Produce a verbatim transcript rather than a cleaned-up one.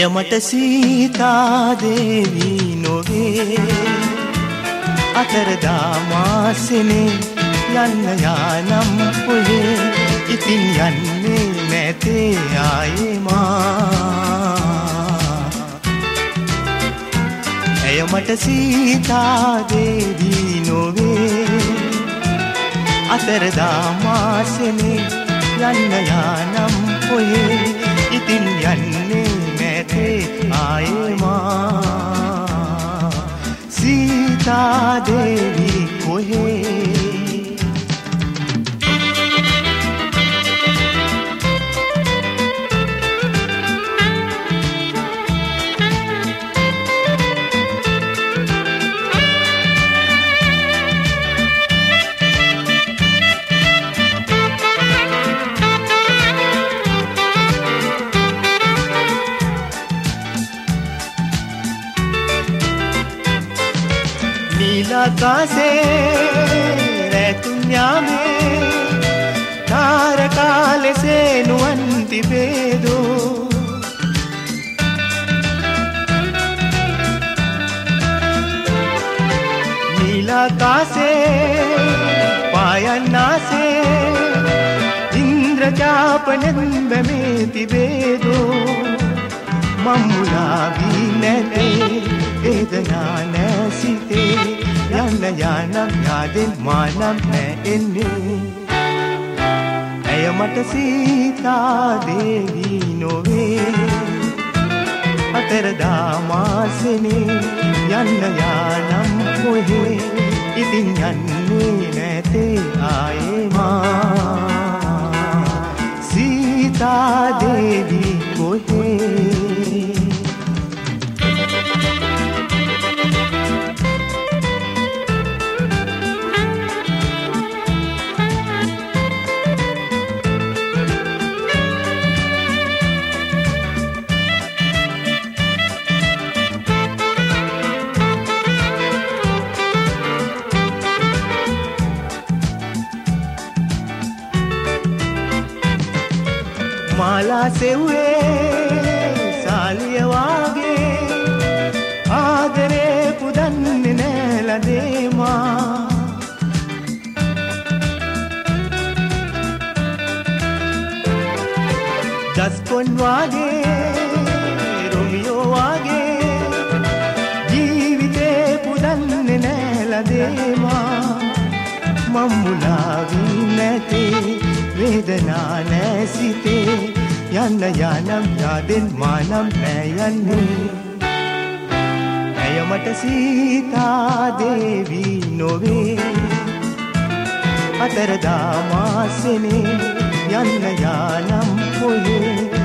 මට සීතා දේවී නොවේ අතරදාමාසනේ යන්න යානම් ඔයේ ඉතින් යන්නේ නැතේ ආයේ මා ඇය මට සීතා දේවී නොවේ අතරදාමාසනේ යන්න යානම් ඔයේ ඉතින් යන්නේ නැතේ ආයේ මා සීතා දේවී කොහේ नीलाकाशे रैतुन्यामे तारकाले से नुवंति भेदो नीलाकाशे पायन्नासे इंद्रजापनंदमेति भेदो मम्मुलावी नैते वेदना नैसिते යන්න යානම් යාදෙන් මානම් නෑ එන්නේ ඇය මට සීතා දේවී නොවේ අතරදාමාසනේ යන්න යානම් කොහේ ඉතින් යන්නේ නැතේ ආයේ මා සීතා දේවී කොහේ माला सेवे सालिय वागे आदरे पुदन्ने नैलदे मां दस्कोन वागे रोमियो वागे जीविते पुदन्ने नैलदे मां मम्मुलावी नैते वेदना नैसिते යන්න යානම් යාදෙන් මානම් නෑ යන්නේ ඇය මට සීතා දේවී නොවේ අතරදාමාසනේ යන්න යානම් කොහේ